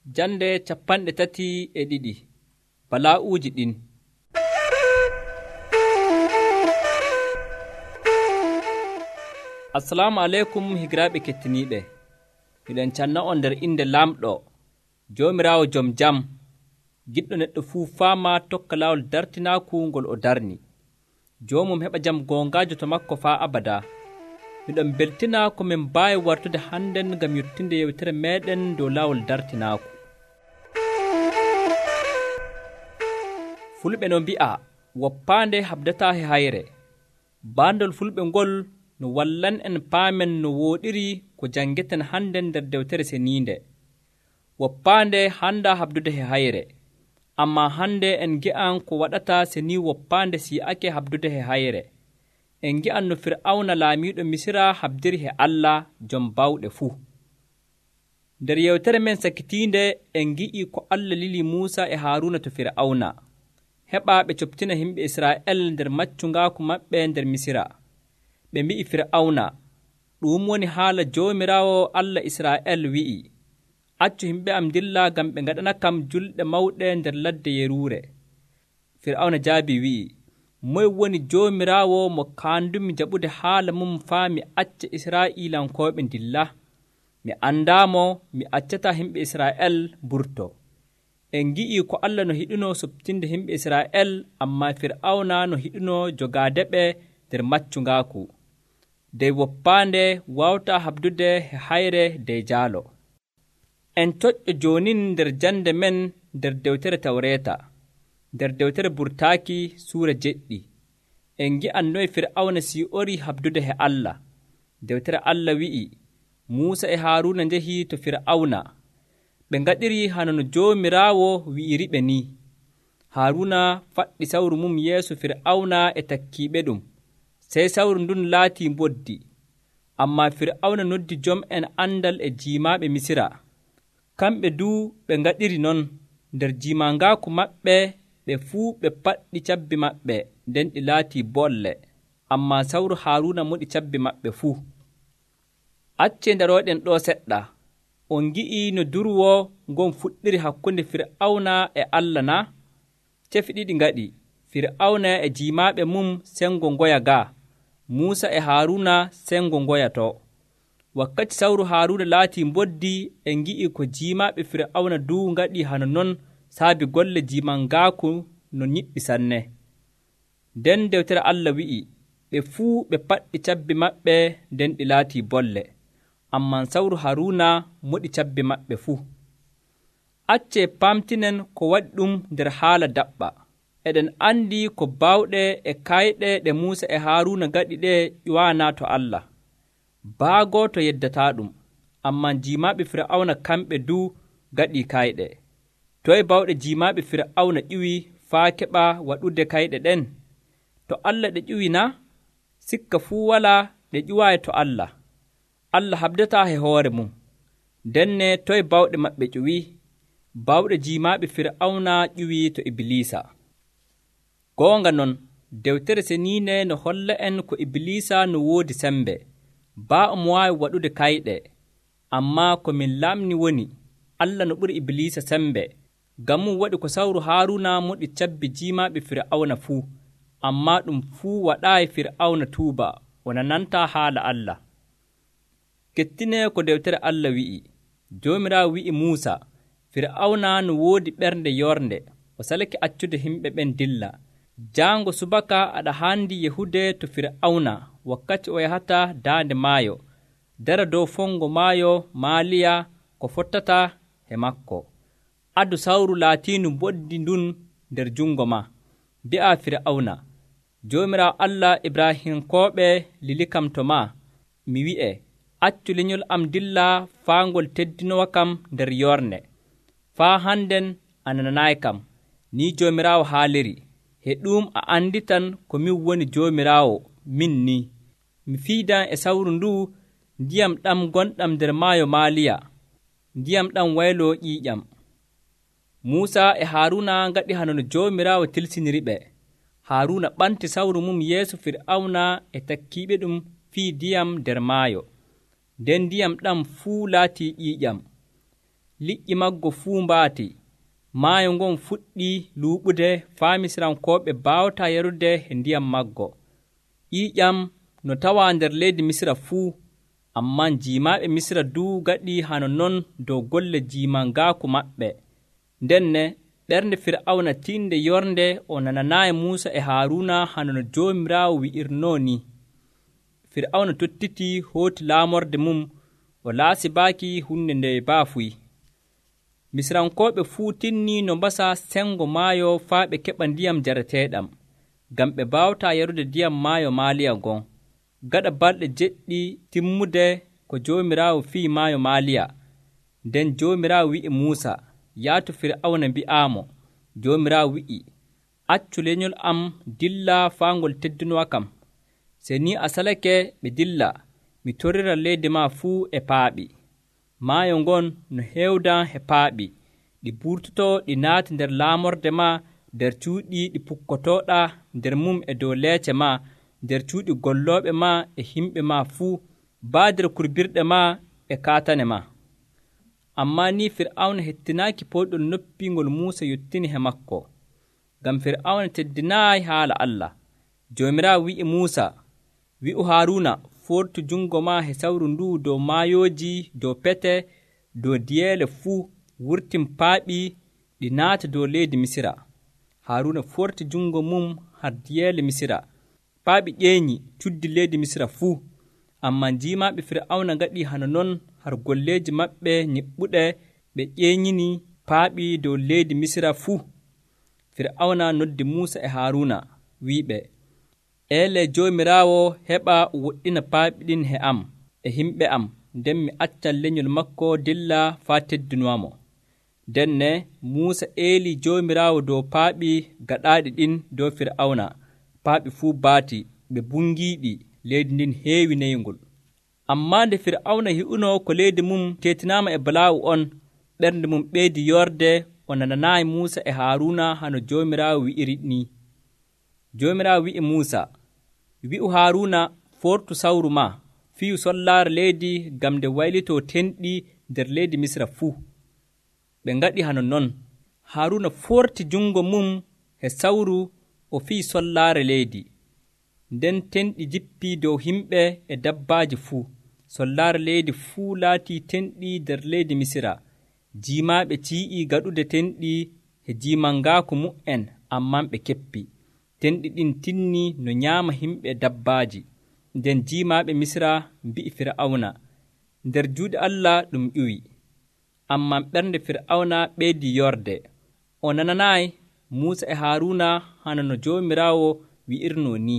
Jande 32 bala'uuji ɗin. Assalamu aleykum higiraaɓe kettiniiɓe. Miɗen canna on nder innde Lamɗo, Joomiraawo jom jam, giɗɗo neɗɗo fuu faama tokka laawol dartinaaku ngol o darni. Joomum heɓa jam goongaajo to makko faa abada. Miɗon beltina ko min mbaawi wartude hannden ngam yottinde yewtere meeɗen dow laawol dartinaaku. Fulɓe no mbi'a woppaande habdataa he hayre. Baandol fulɓe ngol no wallan en paamen no wooɗiri ko janngeten hannden nder dewtere seniinde. Woppaande hannda habdude he hayre, ammaa hannde en ngi'an ko waɗata se ni woppaande si'ake habdude he hayre. En ngi'an no Fir'awna laamiiɗo Misira habdiri he Allah jom bawɗe fuu. Nder yewtere men sakitiinde en ngi'i ko Allah lili Muusa e Haaruna to Fir'awna, heɓa ɓe coptina himɓe Israa'el nder maccungaaku maɓɓe nder Misira. Ɓe mbi'i Fir'awna, ɗum woni haala Joomiraawo Allah Israa'el wi'i, accu himɓe am dilla ngam ɓe ngaɗana kam julɗe mawɗe nder ladde yeruure. Fir'awna jaabi wi'i, moye woni Joomiraawo mo kaandumi jaɓude haala mum faa mi acca Israa'iilankooɓe dilla? Mi anndaamo mi accata himɓe Israa'el mburto. En ngi'i ko Allah no hiɗuno soɓtinde himɓe Israa'el, ammaa Fir'awna no hiɗuno jogaade ɓe nder maccungaaku. Dey woppaande wawta habdude he hayre dey jaalo. En toƴƴo joonin nder jande men nder dewtere Tawreeta, nder dewtere Burtaaki suura 7. En ngi'an noye Fir'awna si'ori habdude he Allah. Dewtere Allah wi'i, Muusa e Haaruna njehii to Fir'awna. Ɓe ngaɗiri hano no Joomiraawo wi'iri ɓe ni. Haaruna faɗɗi sawru mum yeeso Fir'awna e takkiiɓe ɗum. Sey sawru ndun laatii mboddi. Ammaa Fir'awna noddi jom en andal e jiimaaɓe Misira. Kamɓe duu ɓe ngaɗiri non. Nder jiimangaaku maɓɓe ɓe fuu ɓe paɗɗi cabbi maɓɓe, nden ɗi laatii bolle. Ammaa sawru Haaruna moɗi cabbi maɓɓe fuu. Accee ndarooɗen ɗo seɗɗa. On ngi'i no durwo ngon fuɗɗiri hakkunde Fir'awna e Allah na? Cefi ɗiɗi ngaɗi. Fir'awna e jiimaaɓe mum sengo ngoya gaa. Muusa e Haaruna sengo ngoya to. Wakkati sawru Haaruna laatii mboddi, en ngi'i ko jiimaaɓe Fir'awna duu ngaɗi hano non saabi golle jiimangaaku no nyiɓɓi sanne. Nden dewtere Allah wi'i, ɓe fuu ɓe paɗɗi cabbi maɓɓe nden ɗi laatii bolle. Amman sawru Haaruna moɗi cabbi maɓɓe fuu. Accee pamtinen ko waɗi ɗum nder haala daɓɓa. Eɗen andi ko bawɗe e kayɗe ɗe Muusa e Haaruna gaɗi ɗe ƴuwaana to Allah. Baago to yeddata ɗum, amman jiimaaɓe Fir'awna kamɓe duu gaɗi kayɗe. Toye bawɗe jiimaaɓe Fir'awna ƴiwi faa keɓa waɗude kayɗe ɗen? To Allah ɗe ƴiwi na? Sikka fuu walaa ɗe ƴuwaayi to Allah. Allah habdataa he hoore mum. Denne toye bawɗe maɓɓe ƴiwi? Bawɗe jiimaaɓe Fir'awna ƴiwi to Ibilisa. Goonga non, dewtere seniine no holla en ko Ibilisa no woodi sembe, baa omo waawi waɗude kayɗe. Ammaa ko min lamni woni, Allah no ɓuri Ibilisa sembe, ngam mum waɗi ko sawru Haaruna moɗi cabbi jiimaaɓe Fir'awna fuu, ammaa ɗum fuu waɗaayi Fir'awna tuuba, o nanantaa haala Allah. Kettine ko dewtere Allah wi'i, Joomiraawo wi'i Muusa, Fir'awna no woodi ɓernde yornde, o salake accude himɓe ɓen dilla. Jaango subaka aɗa haandi yehude to Fir'awna wakkati o yahata daande maayo, dara dow fongo maayo maaliya ko fottata he makko. Addu sawru laatiinu mboddi ndun nder jungo ma. Mbi'a Fir'awna, Joomiraawo Allah Ibrahinkooɓe lilikam to ma. Mi wi'e, accu lenyol am dilla faa ngol teddinowa kam nder yorne. Faa hannden a nananayi kam, ni Joomiraawo haaliri. He ɗum a anditan ko min woni Joomiraawo, min ni. Mi fiidan e sawru ndu ndiyam ɗam gonɗam nder maayo maaliya, ndiyam ɗam wayloo ƴiiƴam. Muusa e Haaruna ngaɗi hano no Joomiraawo tilsiniri ɓe. Haaruna ɓanti sawru mum yeeso Fir'awna e takkiiɓe ɗum fii ndiyam nder maayo. Nden ndiyam ɗam fuu laatii ƴiiƴam. liƴƴi maggo fuu mbaati. Maayo ngon fuɗɗi luuɓude faa Misirankooɓe baawata yarude e ndiyam maggo. ƴiiƴam no tawa nder leydi Misira fuu, amman jiimaaɓe Misira duu gaɗi hano non dow golle jiimangaaku maɓɓe. Ndenne ɓernde Fir'awna tinde yornde o nananaayi Muusa e Haaruuna hano no Joomiraawo wi'irnoo ni. Fir'awna tottiti hooti laamorde mum, o laasi baaki hunde nde baafuy. Misirankooɓe fuu tinni no mbasa sengo maayo faa ɓe keɓa ndiyam jarateeɗam, ngam ɓe baawta yarude ndiyam maayo Maaliya ngon. Gaɗa balɗe jeɗɗi timmude ko Joomiraawo fii maayo Maaliya, nden Joomiraawo wi'i Muusa, yaatu Fir'awna mbi'aamo. Joomiraawo wi'i, accu lenyol am dilla faa ngol teddinowa kam. Se ni a salake ɓe dilla, mi torrira leydi ma fuu e paaɓi. Maayo ngon no heewda e paaɓi, ɗi burtoto ɗi naati nder laamorde ma, nder cuuɗi ɗi pukkotoɗa nder mum e dow leece ma, nder cuuɗi gollooɓe ma e himɓe ma fuu, baa nder kurbirɗe ma e kaatane ma. Ammaa ni Fir'awna hettinaaki poɗol noppingol Muusa yottini he makko, ngam Fir'awna teddinaayi haala Allah. Joomiraawo wi'i Muusa, wi'u Haaruuna, fortu jungo ma he sawru ndu dow maayooji, dow pete, dow diyeele fuu, wurtin paaɓi ɗi naata dow leydi Misira. Haaruuna forti jungo mum har diyeele Misira. Paaɓi ƴeeñi cuddi leydi Misira fuu, amman jiimaaɓe Fir'awna ngaɗi hano non har golleeji maɓɓe ñiɓɓuɗe ɓe ƴeeñini paaɓi dow leydi Misira fuu. Fir'awna noddi Muusa e Haaruuna, wi'iɓe, ele Joomiraawo heɓa woɗɗina paaɓi ɗin he am e himɓe am, nden mi accan lenyol makko dilla faa teddinowamo. Denne Muusa eeli Joomiraawo dow paaɓi gaɗaaɗi ɗin dow Fir'awna. Paaɓi fuu baati, ɓe bungiiɗi, leydi ndin heewi neyngol. Ammaa nde Fir'awna hi'uno ko leydi mum teetinaama e balaa'u on, ɓernde mum ɓeydi yorde, o nananaayi Muusa e Haaruuna hano Joomiraawo wi'iri ni. Joomiraawo wi'i Muusa, wi'u Haaruuna, fortu sawru ma, fiyu sollaare leydi ngam nde waylitoo tenɗi nder leydi Misira fuu. Ɓe ngaɗi hano non. Haaruuna forti jungo mum he sawru, o fii sollaare leydi. Nden tenɗi jippi dow himɓe e dabbaaji fuu. Sollaare leydi fuu laatii tenɗi nder leydi Misira. Jiimaaɓe cii'i gaɗude tenɗi he jiimangaaku mu'en, amman ɓe keppi. Tenɗi ɗin tinni no nyaama himɓe e dabbaaji. Nden jiimaaɓe Misira mbi'i Fir'awna, nder juuɗe Allah ɗum ƴuwi. Amman ɓernde Fir'awna ɓeydi yorde. O nananaayi Muusa e Haaruuna hano no Joomiraawo wi'irnoo ni.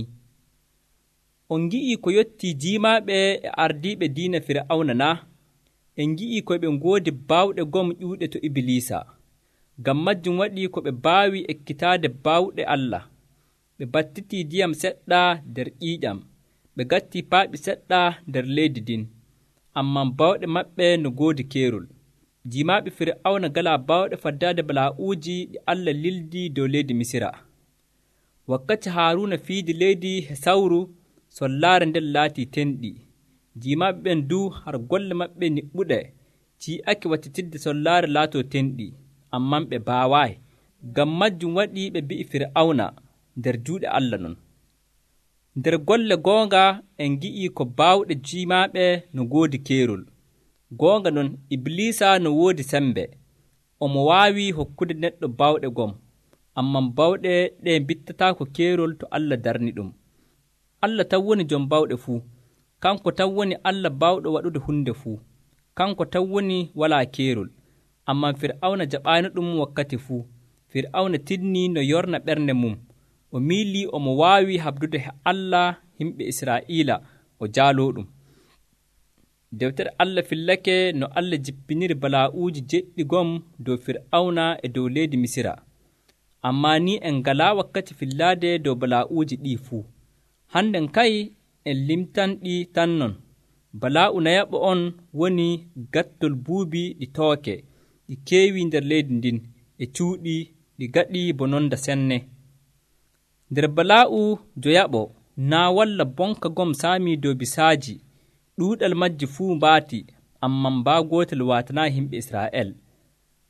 On ngi'ii ko yottii jiimaaɓe e ardiiɓe diina Fir'awna na? En ngi'ii ko ɓe ngoodi baawɗe gom ƴuuɗe to Ibilisa. Ngam majjum waɗi ko ɓe baawi ekkitaade baawɗe Allah. Ɓe battitii ndiyam seɗɗa nder ƴiiƴam. Ɓe gatti paaɓi seɗɗa nder leydi din. Amman baawɗe maɓɓe no ngoodi keerol. Jiimaaɓe Fir'awna galaa baawɗe faddaade balaa'uuji ɗi Allah lildi dow leydi Misira. Wakkati Haaruuna fiidi leydi he sawru, sollaare nden laatii tenɗi. Jiimaaɓe ɓen duu har golle maɓɓe niɓɓuɗe ci'ake wattitidde sollaare laatoo tenɗi, amman ɓe baawaayi. Ngam majjum waɗi ɓe mbi'i Fir'awna nder juuɗe Allah non. Nder golle goonga en ngi'ii ko baawɗe jiimaaɓe no ngoodi keerol. Goonga non Iblisa no woodi sembe. Omo waawi hokkude neɗɗo baawɗe gom, amman baawɗe ɗe mbittataako keerol to Allah darni ɗum. Allah tan woni jom baawɗe fuu. Kanko tan woni Allah baawɗo waɗude hunde fuu. Kanko tan woni walaa keerol. Amman Fir'awna jaɓaani ɗum wakkati fuu. Fir'awna tinnii no yorna ɓernde mum. O miilii omo waawi habdude he Allah himɓe Israa'iila, o jaaloo ɗum. Dewtere Allah fillake no Allah jippiniri balaa'uuji jeɗɗi gom dow Fir'awna e dow leydi Misira. Ammaa ni en ngalaa wakkati fillaade dow balaa'uuji ɗii fuu. Hannden kay en limtanɗi tan non. Balaa'u nayaɓo on woni gattol buubi ɗi tooke, ɗi keewi nder leydi ndin, e cuuɗi ɗi gaɗi bononda senne. Nder balaa'u joyaɓo naa walla bonka gom saamii dow bisaaji, ɗuuɗal majji fuu mbaati, amman baa gootel waatanaa himɓe Israa'el.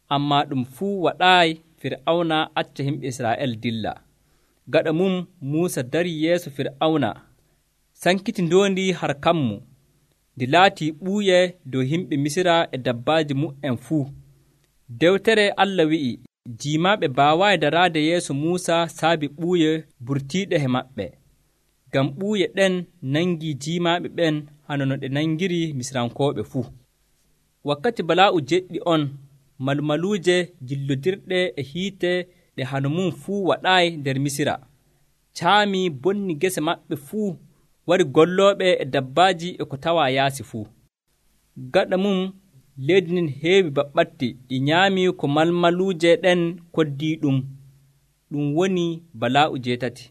amma ɗum fuu waɗaayi fir'auna acca himɓe isra'el dilla. gaɗa mum muusa dari yeeso fir'auna sankiti ndondi har kammu ndi laati ɓuuye dow himɓe misira e dabbaaji mu'en fuu. dewtere allah wi'i jiimaaɓe baawaayi daraade yeeso muusa saabi ɓuuye burtiiɗe he maɓɓe, ngam ɓuuye ɗen nangi jiimaaɓe ɓen hano no ɗe nangiri misirankooɓe fuu. wakkati bala'u jeɗɗi on malmaluuje jillodirɗe e hiite ɗe hano mum fuu waɗaayi nder misira caami bonni gese maɓɓe fuu, wari gollooɓe e dabbaaji e ko tawa yaasi fuu. gaɗa mum leydi nin heewi baɓɓatti ɗi nyaami ko malmaluuje ɗen koddi ɗum woni bala'u jeetati.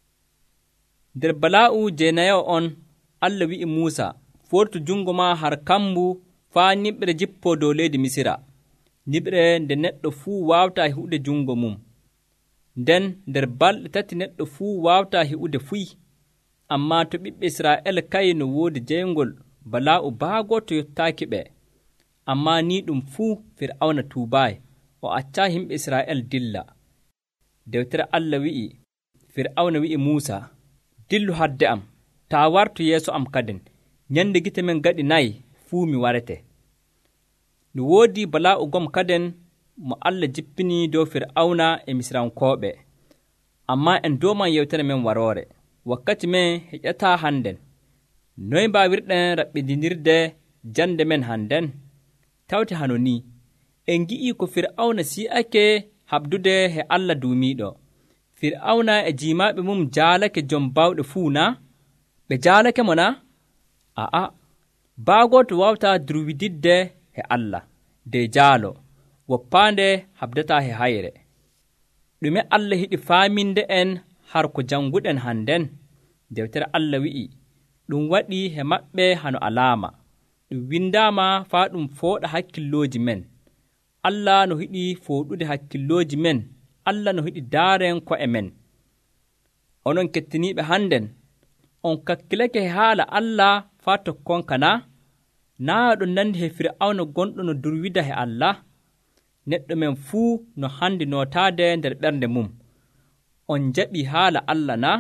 nder bala'u jeenayo on allah wi'i muusa, fortu jungo ma har kambu faa niɓre jippo dow leydi misira, niɓre nde neɗɗo fuu waawta hi'ude jungo mum. nden nder balɗe 3 neɗɗo fuu waawta hi'ude fuy. amma to ɓiɓɓe isra'el kay no woodi jeyngol bala'u baagoto yottaaki ɓe. amma ni ɗum fuu fir'auna tuubaayi, o acca himɓe isra'el dilla. dewtere allah wi'i fir'auna wi'i muusa, dillu hadde am, taa wartu yeeso am kaden, nyande gite men gaɗi 4 fuu mi warete. no woodi bala'u gom kaden mo allah jippini dow fir'auna e misirankooɓe. amma en doman yewtere men waroore, wakkati men heƴataa hannden. noy mbawirɗen raɓɓindinirde jande men hannden? tawte hano ni en gi'i ko fir'auna si'ake habdude he allah duumiiɗo. fir'auna e jiimaaɓe mum jaalake jom bawɗe fuu na? ɓe jaalake mo na? a'a, baagoto wawta durwididde he allah de jaalo, woppaande habdata he hayre. ɗume allah hiɗi faaminde en har ko janguɗen hannden? dewtere allah wi'i ɗum waɗi he maɓɓe hano alaama, ɗum windaama faa ɗum fooɗa hakkillooji men. allah no hiɗi fooɗude hakkillooji men, allah no hiɗi daaren ko'e men. onon kettiniiɓe hannden, on kakkilake he haala allah faa tokkonka na? naa ɗon nandi he fir'auna gonɗo no durwida he allah? neɗɗo men fuu no handi nootaade nder ɓernde mum. on jaɓi haala allah na?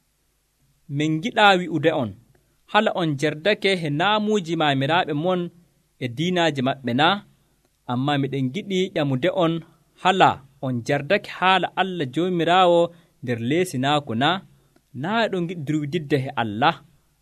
min giɗa wi'ude on, hala on jerdake he naamuuji maamiraaɓe mon e diinaaji maɓɓe na? amma miɗen giɗi ƴamude on, hala on jerdake haala allah joomiraawo nder leesinaako na? naa ɗon giɗi durwididde he allah?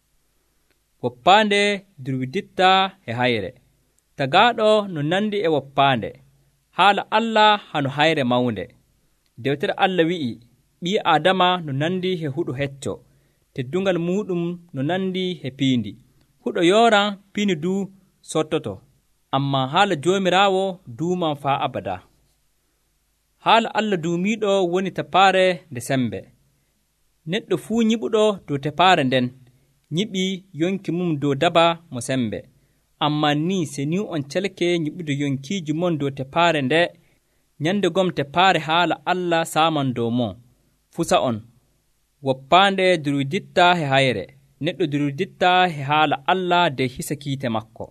woppaande durwiditta he hayre. tagaaɗo no nandi e woppaande, haala allah hano hayre mawnde. dewtere allah wi'i ɓii adama no nandi he huɗo hecco, teddungal muɗum no nandi he piindi. huɗo yoran piini du sottoto, amma haala joomiraawo duuman faa abada. haala allah duumiiɗo woni tepaare nde sembe. neɗɗo fuu nyiɓuɗo dow tepaare nden nyiɓi yonki mum dow daba mo sembe. amma ni se ni on calke nyiɓude yonkiiji mon dow tepaare nde, nyande gom tepaare haala allah saman dow mon. fusa on, woppaande durwiditta he hayre, neɗɗo durwiditta he haala allah de hisa kiite makko.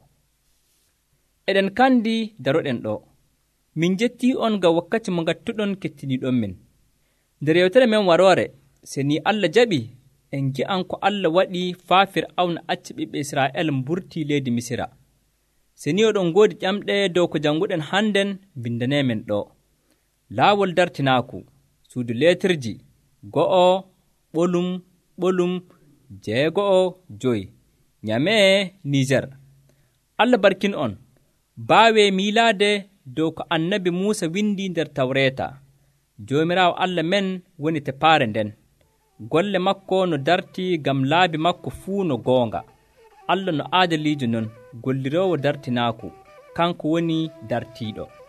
eɗen kandi daroɗen ɗo. min jetti on ga wakkati mo gattuɗon kettiniɗon min. nder yewtere men waroore, se ni allah jaɓi, en gi'an ko allah waɗi faa fir'auna acci ɓiɓɓe isra'el mburti leydi misira. se ni oɗon ngoodi ƴamɗe dow ko janguɗen hannden, bindane men ɗo. laawol dartinaaku, suudu leetirji 1 ɓolum 9 nyamee niger. allah barkin on, baawe miilaade dow ko annabi muusa windi nder tawreeta. joomiraawo allah men woni tepaare nden. golle makko no darti gam laabi makko fuu no goonga. allah no aadaliijo non, golliroowo dartinaaku, kanko woni dartiiɗo.